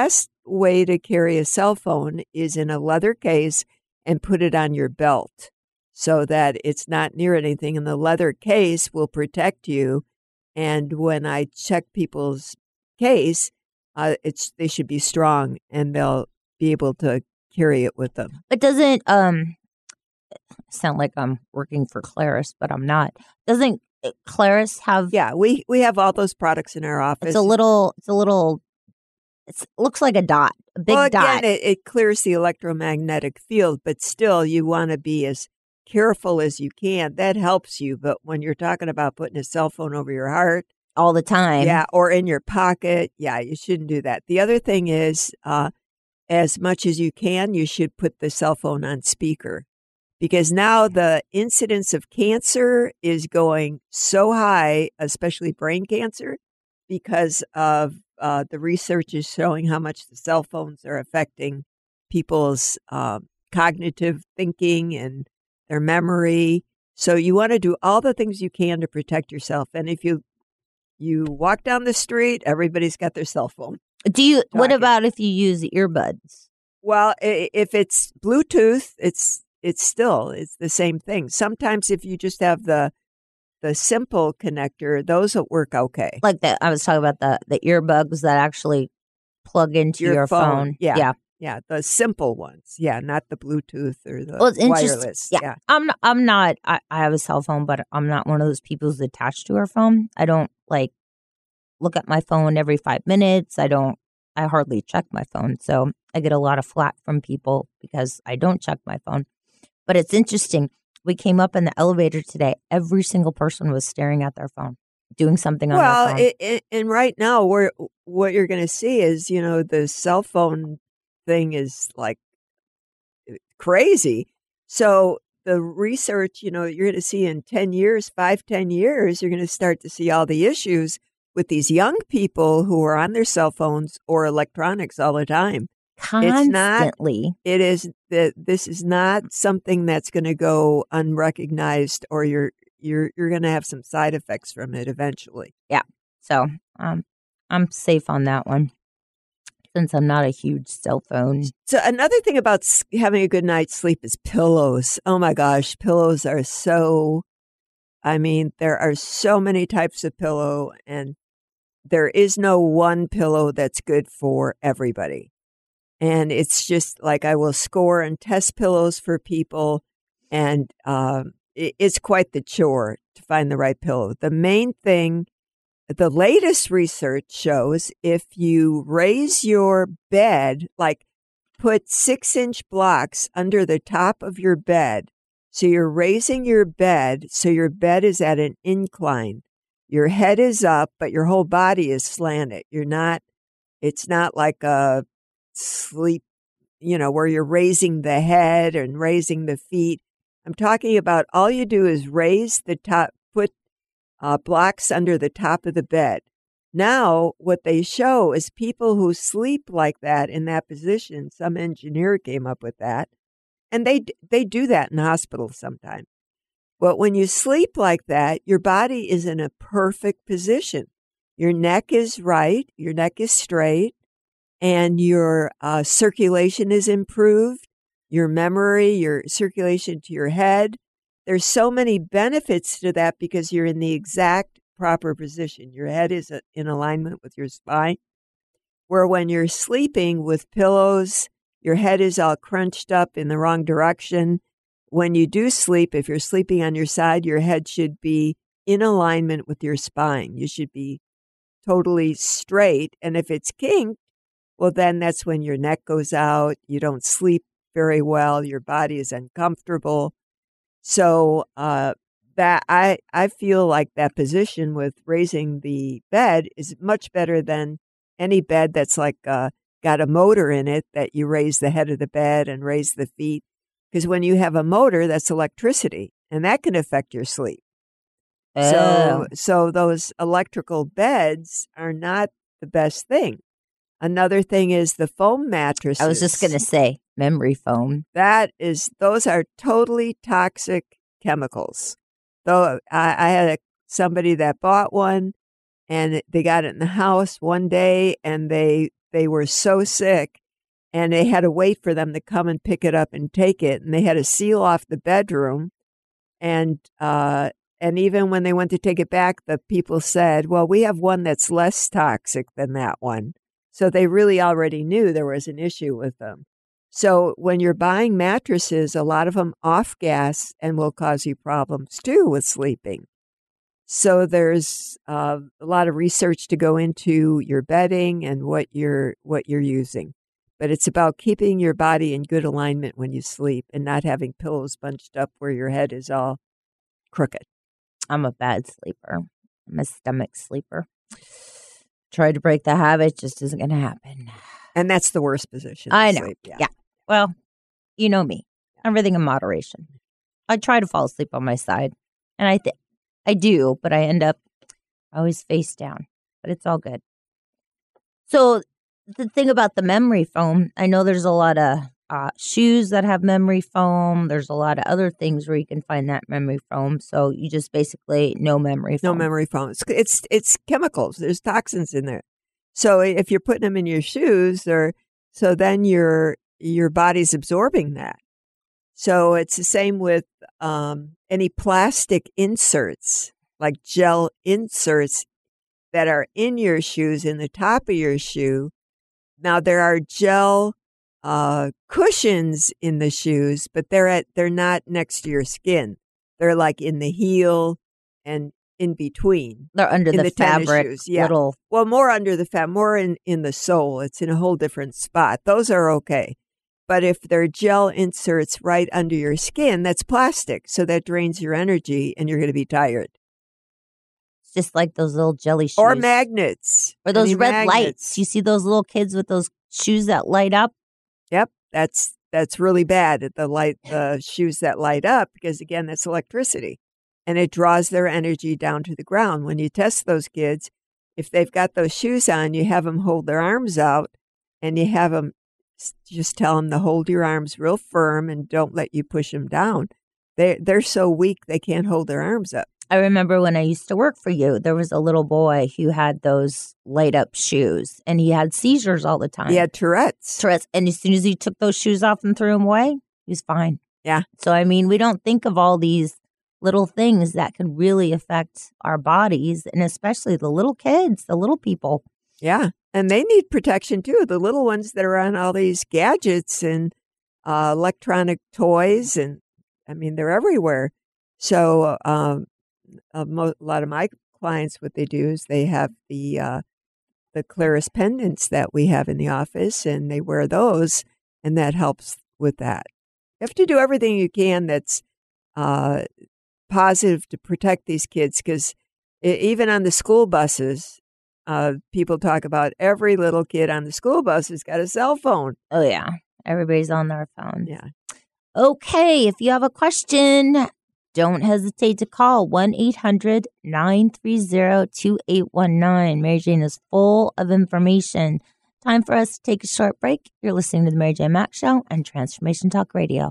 way to carry a cell phone is in a leather case and put it on your belt so that it's not near anything. And the leather case will protect you. And when I check people's case, uh, it's they should be strong and they'll be able to carry it with them. It doesn't um sound like I'm working for Claris, but I'm not. Doesn't Claris have? Yeah, we we have all those products in our office. It's a little. It's a little. It's, it looks like a dot, a big well, again, dot. It, it clears the electromagnetic field, but still, you want to be as careful as you can. That helps you. But when you're talking about putting a cell phone over your heart all the time, yeah, or in your pocket, yeah, you shouldn't do that. The other thing is, uh, as much as you can, you should put the cell phone on speaker. Because now the incidence of cancer is going so high, especially brain cancer, because of uh, the research is showing how much the cell phones are affecting people's uh, cognitive thinking and their memory. So you want to do all the things you can to protect yourself. And if you you walk down the street, everybody's got their cell phone. Do you? Talking. What about if you use earbuds? Well, if it's Bluetooth, it's It's still, it's the same thing. Sometimes if you just have the the simple connector, those will work okay. Like that, I was talking about the, the earbuds that actually plug into your, your phone. phone. Yeah. Yeah. Yeah. The simple ones. Yeah. Not the Bluetooth or the well, it's wireless. Yeah. yeah. I'm not, I'm not, I, I have a cell phone, but I'm not one of those people who's attached to her phone. I don't like look at my phone every five minutes. I don't, I hardly check my phone. So I get a lot of flack from people because I don't check my phone. But it's interesting. We came up in the elevator today. Every single person was staring at their phone, doing something on well, their phone. Well, it, it, and right now, we're, what you're going to see is, you know, the cell phone thing is like crazy. So the research, you know, you're going to see in ten years, five, ten years, you're going to start to see all the issues with these young people who are on their cell phones or electronics all the time. Constantly. It's not, it is that this is not something that's going to go unrecognized, or you're you're you're going to have some side effects from it eventually. Yeah. So um, I'm safe on that one since I'm not a huge cell phone. So another thing about having a good night's sleep is pillows. Oh my gosh, pillows are so. I mean, there are so many types of pillow, and there is no one pillow that's good for everybody. And it's just like I will score and test pillows for people, and um, it, it's quite the chore to find the right pillow. The main thing, the latest research shows if you raise your bed, like put six inch blocks under the top of your bed, so you're raising your bed so your bed is at an incline. Your head is up, but your whole body is slanted. You're not, it's not like a sleep, you know, where you're raising the head and raising the feet. I'm talking about all you do is raise the top, put uh, blocks under the top of the bed. Now, what they show is people who sleep like that in that position, some engineer came up with that, and they they do that in hospitals sometimes. But when you sleep like that, your body is in a perfect position. Your neck is right, your neck is straight, and your uh, circulation is improved, your memory, your circulation to your head. There's so many benefits to that because you're in the exact proper position. Your head is in alignment with your spine, where when you're sleeping with pillows, your head is all crunched up in the wrong direction. When you do sleep, if you're sleeping on your side, your head should be in alignment with your spine. You should be totally straight. And if it's kinked, well, then that's when your neck goes out. You don't sleep very well. Your body is uncomfortable. So uh, that I, I feel like that position with raising the bed is much better than any bed that's like uh, got a motor in it that you raise the head of the bed and raise the feet. Because when you have a motor, that's electricity, and that can affect your sleep. Oh. So, so those electrical beds are not the best thing. Another thing is the foam mattresses. I was just going to say memory foam. That is, those are totally toxic chemicals. Though I, I had a, somebody that bought one, and they got it in the house one day, and they they were so sick, and they had to wait for them to come and pick it up and take it, and they had to seal off the bedroom, and uh, and even when they went to take it back, the people said, well, we have one that's less toxic than that one. So they really already knew there was an issue with them. So when you're buying mattresses, a lot of them off gas and will cause you problems too with sleeping. So there's uh, a lot of research to go into your bedding and what you're what you're using. But it's about keeping your body in good alignment when you sleep and not having pillows bunched up where your head is all crooked. I'm a bad sleeper. I'm a stomach sleeper. Tried to break the habit, just isn't going to happen. And that's the worst position. I know. Sleep, yeah. yeah. Well, you know me. Everything in moderation. I try to fall asleep on my side, and I th- I do, but I end up always face down. But it's all good. So the thing about the memory foam, I know there's a lot of uh, shoes that have memory foam. There's a lot of other things where you can find that memory foam. So you just basically no memory foam. No memory foam. It's it's, it's chemicals. There's toxins in there. So if you're putting them in your shoes, or so then your your body's absorbing that. So it's the same with um, any plastic inserts, like gel inserts that are in your shoes, in the top of your shoe. Now there are gel uh, cushions in the shoes, but they're at they're not next to your skin. They're like in the heel and in between. They're under the, the fabric. shoes. Yeah. Little. Well, more under the fab, more in, in the sole. It's in a whole different spot. Those are okay. But if they're gel inserts right under your skin, that's plastic. So that drains your energy and you're going to be tired. It's just like those little jelly shoes. Or magnets. Or those Any red magnets. lights. You see those little kids with those shoes that light up? Yep. That's that's really bad. The light, the shoes that light up, because again, that's electricity. And it draws their energy down to the ground. When you test those kids, if they've got those shoes on, you have them hold their arms out, and you have them just tell them to hold your arms real firm and don't let you push them down. They, they're so weak, they can't hold their arms up. I remember when I used to work for you, there was a little boy who had those light up shoes, and he had seizures all the time. He had Tourette's. Tourette's. And as soon as he took those shoes off and threw them away, he was fine. Yeah. So, I mean, we don't think of all these little things that can really affect our bodies, and especially the little kids, the little people. Yeah. And they need protection too. The little ones that are on all these gadgets and uh, electronic toys. And I mean, they're everywhere. So um, a, mo- a lot of my clients, what they do is they have the, uh, the Claris pendants that we have in the office, and they wear those, and that helps with that. You have to do everything you can that's uh, positive to protect these kids, because even on the school buses, uh, people talk about every little kid on the school bus has got a cell phone. Oh, yeah. Everybody's on their phone. Yeah. Okay. If you have a question, don't hesitate to call one eight hundred nine three zero two eight one nine. Mary Jane is full of information. Time for us to take a short break. You're listening to the Mary Jane Mack Show on Transformation Talk Radio.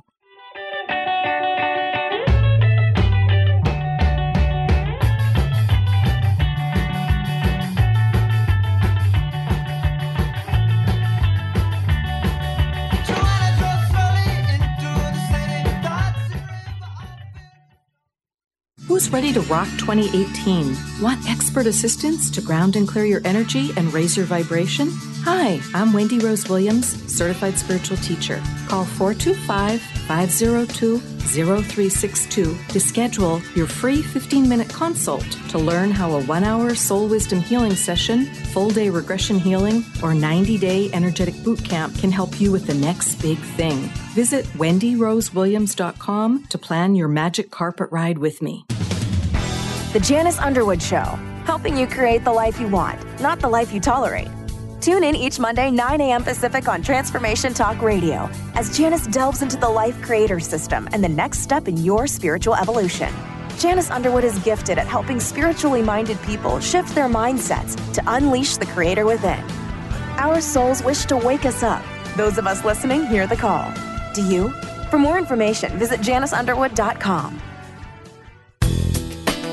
Who's ready to rock twenty eighteen? Want expert assistance to ground and clear your energy and raise your vibration? Hi, I'm Wendy Rose Williams, certified spiritual teacher. Call four two five, five zero two, zero three six two to schedule your free fifteen-minute consult to learn how a one-hour soul wisdom healing session, full-day regression healing, or ninety-day energetic boot camp can help you with the next big thing. Visit wendy rose williams dot com to plan your magic carpet ride with me. The Janice Underwood Show, helping you create the life you want, not the life you tolerate. Tune in each Monday, nine a.m. Pacific on Transformation Talk Radio as Janice delves into the life creator system and the next step in your spiritual evolution. Janice Underwood is gifted at helping spiritually minded people shift their mindsets to unleash the creator within. Our souls wish to wake us up. Those of us listening hear the call. Do you? For more information, visit janice underwood dot com.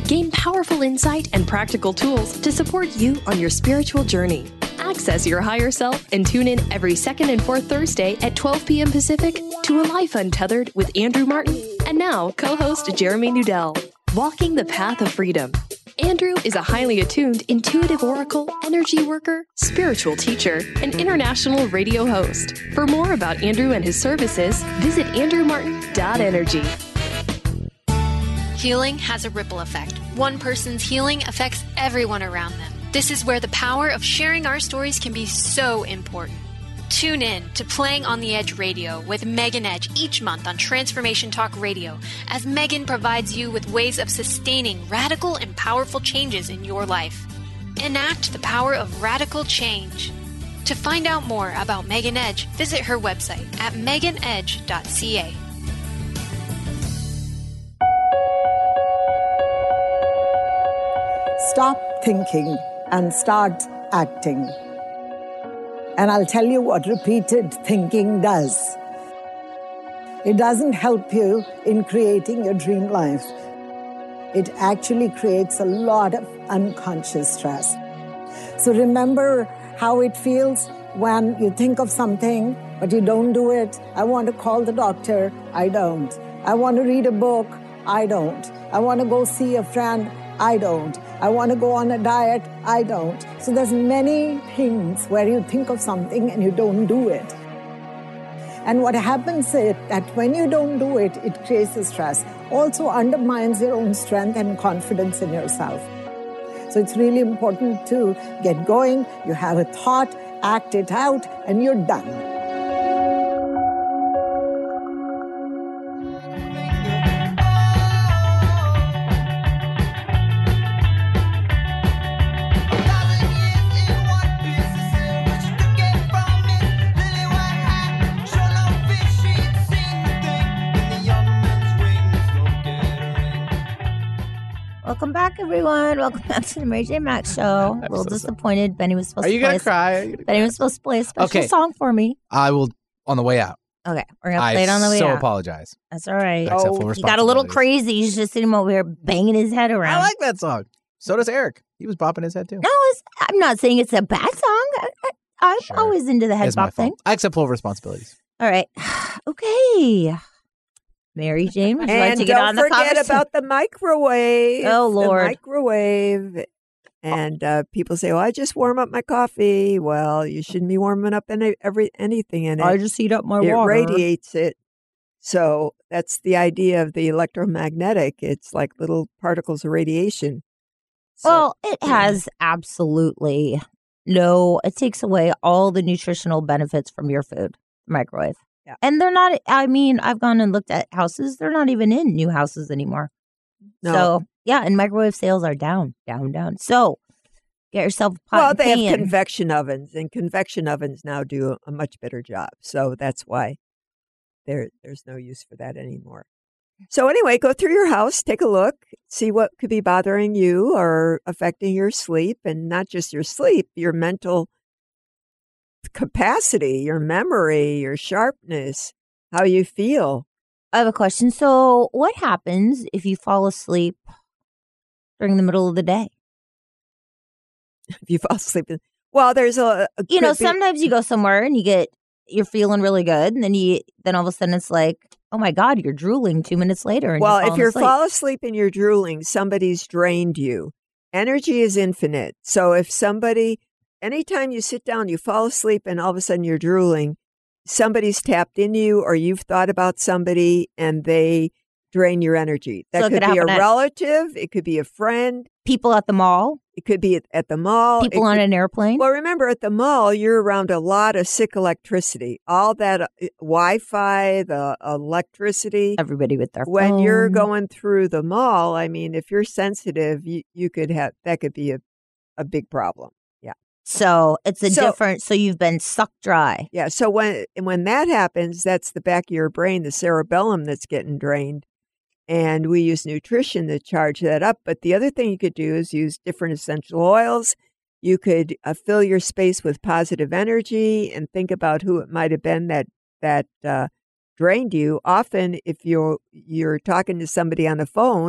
Gain powerful insight and practical tools to support you on your spiritual journey. Access your higher self and tune in every second and fourth Thursday at twelve p.m. Pacific to A Life Untethered with Andrew Martin and now co-host Jeremy Nudell. Walking the Path of Freedom. Andrew is a highly attuned, intuitive oracle, energy worker, spiritual teacher, and international radio host. For more about Andrew and his services, visit andrew martin dot energy. Healing has a ripple effect. One person's healing affects everyone around them. This is where the power of sharing our stories can be so important. Tune in to Playing on the Edge Radio with Megan Edge each month on Transformation Talk Radio, as Megan provides you with ways of sustaining radical and powerful changes in your life. Enact the power of radical change. To find out more about Megan Edge, visit her website at megan edge dot c a. Stop thinking and start acting. And I'll tell you what repeated thinking does. It doesn't help you in creating your dream life. It actually creates a lot of unconscious stress. So remember how it feels when you think of something, but you don't do it. I want to call the doctor. I don't. I want to read a book. I don't. I want to go see a friend. I don't. I want to go on a diet. I don't. So there's many things where you think of something and you don't do it. And what happens is that when you don't do it, it creates a stress. Also undermines your own strength and confidence in yourself. So it's really important to get going. You have a thought, act it out, and you're done. Welcome back, everyone. Welcome back to the Mary J. Max Show. A little so disappointed. Benny was supposed Are to you play. gonna A, cry? You gonna Benny cry? was supposed to play a special Okay. song for me. I will on the way out. Okay, we're gonna play it on the way so out. apologize. That's all right. I accept full He got a little responsibilities. crazy. He's just sitting over here banging his head around. I like that song. So does Eric. He was bopping his head too. No, it's, I'm not saying it's a bad song. I, I, I'm Sure. always into the head It's my bop thing. fault. I accept full responsibilities. All right. Okay. Mary Jane, would you like And to get don't on the forget conversation? about the microwave. Oh, Lord. The microwave. And uh, people say, well, I just warm up my coffee. Well, you shouldn't be warming up any, every anything in it. I just heat up my it water. radiates it. So that's the idea of the electromagnetic. It's like little particles of radiation. So, Well, it has absolutely no, it takes away all the nutritional benefits from your food, microwave. Yeah. And they're not, I mean, I've gone and looked at houses. They're not even in new houses anymore. No. So, yeah, and microwave sales are down, down, down. So, get yourself a pot well, and they pan. have convection ovens, and convection ovens now do a much better job. So that's why there there's no use for that anymore. So anyway, go through your house, take a look, see what could be bothering you or affecting your sleep, and not just your sleep, your mental capacity, your memory, your sharpness, how you feel. I have a question. So, what happens if you fall asleep during the middle of the day? If you fall asleep, well, there's a, a You know, could be- sometimes you go somewhere and you get you're feeling really good, and then you then all of a sudden it's like, oh my God, you're drooling two minutes later. And Well, you're if falling you're asleep. fall asleep and you're drooling, somebody's drained you. Energy is infinite. So if somebody, anytime you sit down, you fall asleep and all of a sudden you're drooling, somebody's tapped into you or you've thought about somebody and they drain your energy. That So it could could be a happen at- relative. It could be a friend. People at the mall. It could be at, at the mall. People It on could- an airplane. Well, remember, at the mall, you're around a lot of sick electricity. All that uh, Wi-Fi, the electricity. Everybody with their When you're phone. going through the mall, I mean, if you're sensitive, you, you could have, that could be a, a big problem. Yeah. So it's a So- different. So you've been sucked dry. Yeah. So when, when that happens, that's the back of your brain, the cerebellum that's getting drained. And we use nutrition to charge that up. But the other thing you could do is use different essential oils. You could uh, fill your space with positive energy and think about who it might have been that that uh, drained you. Often, if you're you're talking to somebody on the phone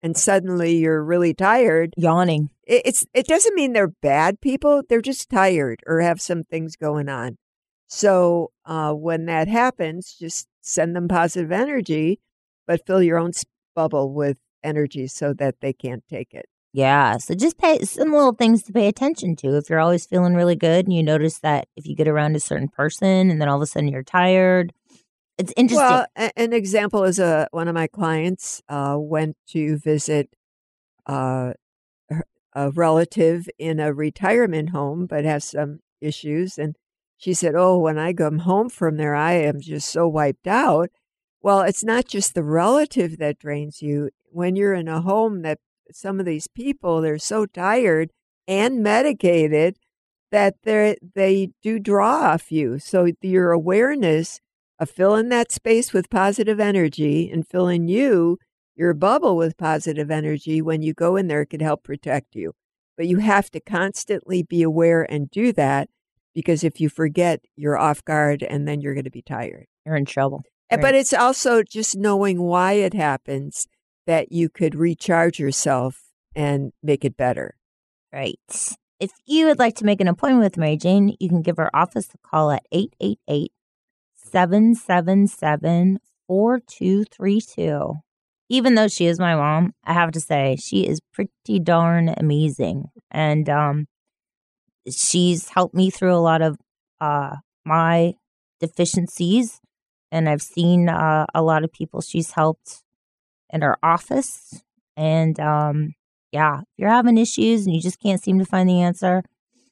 and suddenly you're really tired. Yawning. It, it's it doesn't mean they're bad people. They're just tired or have some things going on. So uh, when that happens, just send them positive energy, but fill your own bubble with energy so that they can't take it. Yeah. So just pay some little things to pay attention to. If you're always feeling really good and you notice that if you get around a certain person and then all of a sudden you're tired, it's interesting. Well, a- an example is a one of my clients uh, went to visit uh, a relative in a retirement home, but has some issues. And she said, oh, when I come home from there, I am just so wiped out. Well, it's not just the relative that drains you. When you're in a home that some of these people, they're so tired and medicated that they they do draw off you. So your awareness of filling that space with positive energy and filling you, your bubble with positive energy, when you go in there, it can help protect you. But you have to constantly be aware and do that, because if you forget, you're off guard and then you're going to be tired. You're in trouble. Right. But it's also just knowing why it happens that you could recharge yourself and make it better. Right. If you would like to make an appointment with Mary Jane, you can give her office a call at eight eight eight, seven seven seven, four two three two. Even though she is my mom, I have to say she is pretty darn amazing. And um, she's helped me through a lot of uh, my deficiencies. And I've seen uh, a lot of people she's helped in her office. And um, yeah, if you're having issues and you just can't seem to find the answer,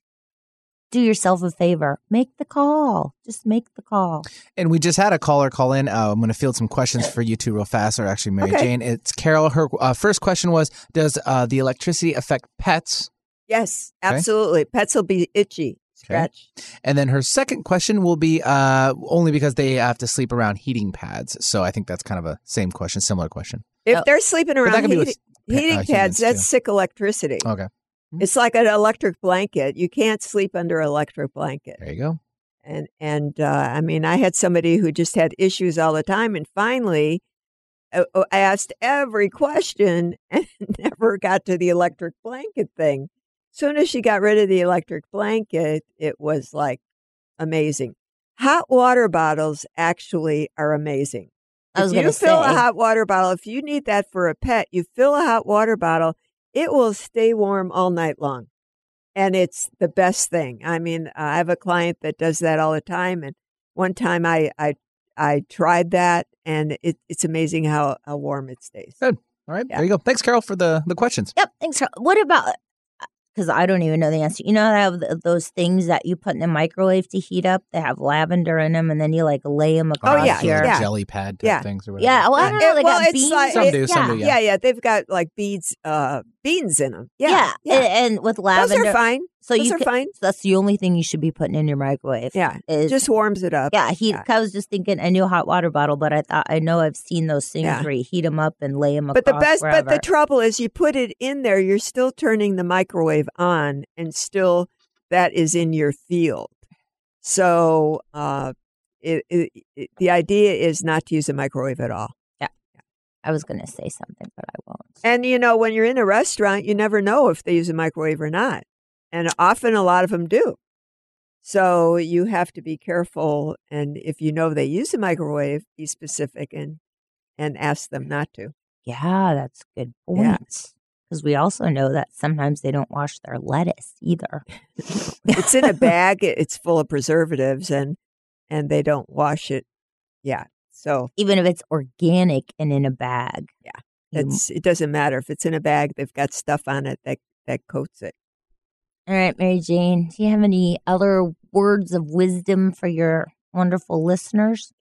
do yourself a favor. Make the call. Just make the call. And we just had a caller call in. Uh, I'm going to field some questions for you two real fast, or actually Mary Okay. Jane. It's Carol. Her uh, first question was, does uh, the electricity affect pets? Yes, Okay. absolutely. Pets will be itchy, scratch. And then her second question will be uh, only because they have to sleep around heating pads. So I think that's kind of a same question, similar question. If they're sleeping But that around can be heating, with, uh, heating humans, pads, that's too. sick electricity. Okay. It's like an electric blanket. You can't sleep under an electric blanket. There you go. And, and uh, I mean, I had somebody who just had issues all the time. And finally, I I asked every question and never got to the electric blanket thing. Soon as she got rid of the electric blanket, it was like amazing. Hot water bottles actually are amazing. I was If you gonna fill a say. hot water bottle, if you need that for a pet, you fill a hot water bottle, it will stay warm all night long. And it's the best thing. I mean, I have a client that does that all the time. And one time I I, I tried that, and it, it's amazing how, how warm it stays. Good. All right. There you go. Thanks, Carol, for the, the questions. Yep. Thanks. What about, because I don't even know the answer. You know, I have th- those things that you put in the microwave to heat up. They have lavender in them, and then you like lay them across yeah, your. yeah. Jelly pad type Yeah. things or whatever. Yeah. Well, I don't know. It- They well, got it's beans. like- Some it- do, some yeah. do, Yeah, yeah. They've got like beads, uh, beans in them. Yeah. Yeah, And, and with lavender. Those are fine. So Those you are could- fine. so that's the only thing you should be putting in your microwave. Yeah. is, Just warms it up. yeah. Heat. Yeah. I was just thinking a new hot water bottle, but I thought I know I've seen those things Yeah. where you heat them up and lay them But across the best, wherever. but the trouble is, you put it in there, you're still turning the microwave on, and still that is in your field. So, uh, it, it, it, the idea is not to use a microwave at all. I was going to say something, but I won't. And you know, when you're in a restaurant, you never know if they use a microwave or not, and often a lot of them do. So you have to be careful, and if you know they use a microwave, be specific and and ask them not to. Yeah, that's a good point. Yeah. Because we also know that sometimes they don't wash their lettuce either. It's in a bag. it- It's full of preservatives, and and they don't wash it. Yeah. So Even if it's organic and in a bag. Yeah. You- it's it doesn't matter if it's in a bag. They've got stuff on it that that coats it. All right, Mary Jane, do you have any other words of wisdom for your wonderful listeners?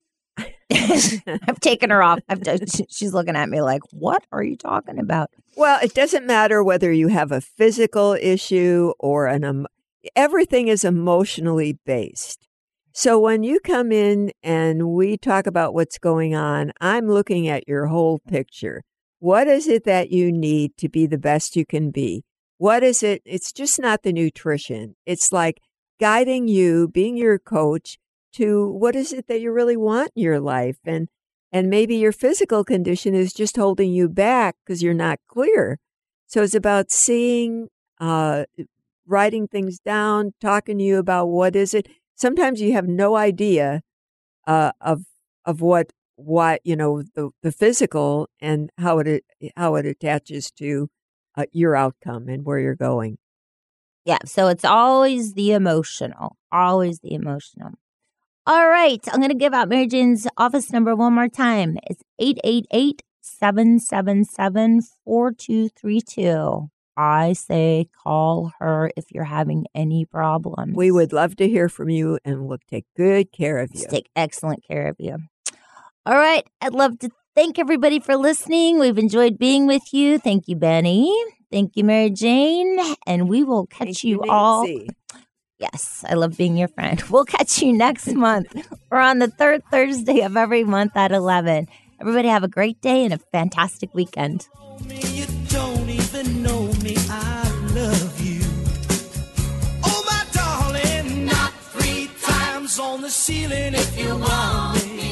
I've taken her off. I've done, she's looking at me like, what are you talking about? Well, it doesn't matter whether you have a physical issue or an um, everything is emotionally based. So when you come in and we talk about what's going on, I'm looking at your whole picture. What is it that you need to be the best you can be? What is it? It's just not the nutrition. It's like guiding you, being your coach to what is it that you really want in your life. And And maybe your physical condition is just holding you back because you're not clear. So it's about seeing, uh, writing things down, talking to you about what is it. Sometimes you have no idea uh, of of what why you know the the physical and how it how it attaches to uh, your outcome and where you're going. Yeah, so it's always the emotional, always the emotional. All right, I'm going to give out Mary Jane's office number one more time. It's eight eight eight, seven seven seven, four two three two. I say call her if you're having any problems. We would love to hear from you, and we'll take good care of you. Let's take excellent care of you. All right, I'd love to thank everybody for listening. We've enjoyed being with you. Thank you, Benny. Thank you, Mary Jane. And we will catch Thank you, you, all. Nancy. Yes, I love being your friend. We'll catch you next month. We're on the third Thursday of every month at eleven. Everybody have a great day and a fantastic weekend. You don't even know me. I love you. Oh, my darling, knock three times on the ceiling if you want me.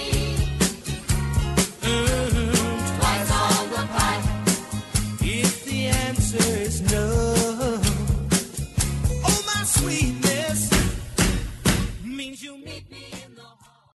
Mm, twice on the pipe if the answer is no. Oh, my sweetness means you meet me in the heart.